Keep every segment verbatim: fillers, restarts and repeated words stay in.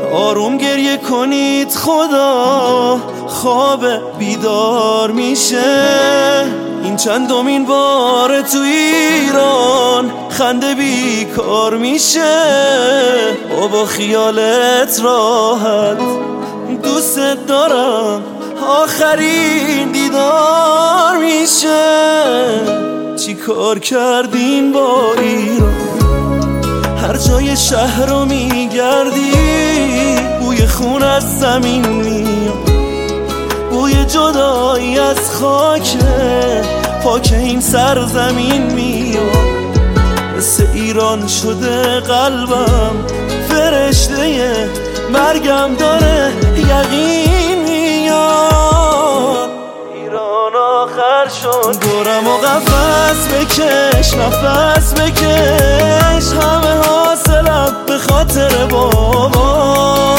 آروم گریه کنید خدا خواب بیدار میشه. این چندمین بار تو ایران خنده بیکار میشه. بابا خیالت راحت دوست دارم آخرین دیدار میشه. چی کار کردین با ایران؟ هر جای شهر رو میگردی بوی خون از زمین میاد، بوی جدایی از خاک پاک این سرزمین میاد. مثل ایران شده قلبم فرشته مرگم داره یقین میاد. ایران آخر شد دورم و قفس بکش نفس بکش، همه حاصلم به خاطر بابا.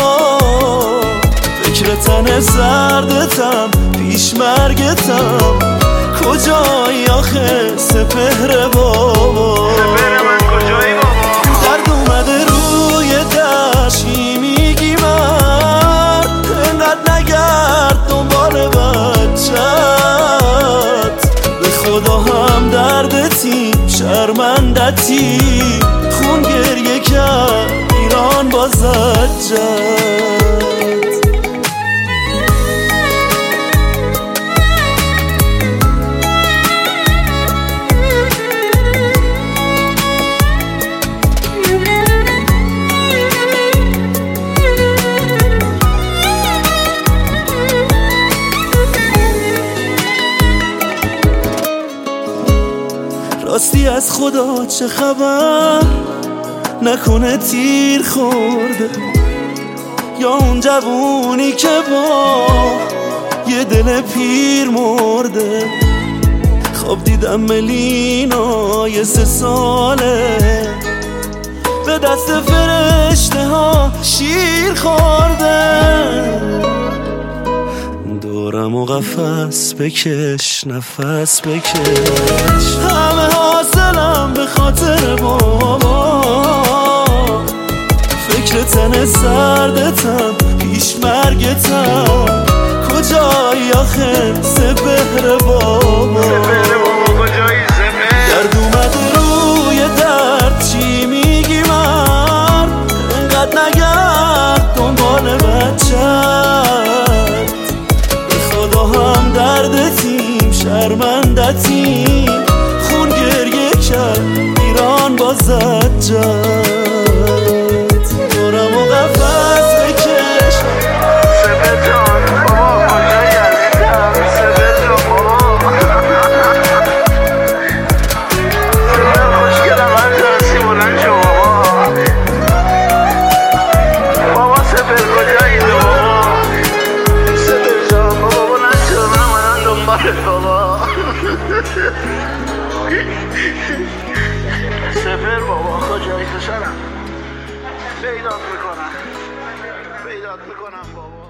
فکر تن سردتم پیش مرگتم، کجایی آخه سپهر بابا؟ سپهر من کجایی بابا؟ درد اومده روی دشتی میگی مرد، انقدر نگرد دنبال بچت. به خدا هم دردتی شرمندتی، خون گریه کرد ایران بازت جد. راستی از خدا چه خبر؟ نکنه تیر خورده یا اون جوونی که با یه دل پیر مرده. خواب دیدم ملینا یه سه ساله به دست فرشته ها شیر خورده. دورم و قفس بکش نفس بکش، همه حاصلم به خاطر بابا. فکر تن سردتم پیش مرگتم، کجایی آخه سپهر بابا؟ سپهر بابا کجایی سپهر؟ درد اومده روی درد چی میگی مرد، انقدر نگرد دنبال بچت. هم دردتیم شرمندتیم، خون گریه کرد ایران بازت جد. دورم و قفس بکش سپهر جان بابا کجایی عزیزم؟ سپهر جان بابا سپهر خوشگلم هر جنسی بلند شو بابا. بابا سپهر کجایی بابا؟ سپهر جان بابا بلند شو، من اومدم دنبالت بابا. سپهر بابا کجایی پسرم؟ پیدات میکنم پیدات میکنم بابا.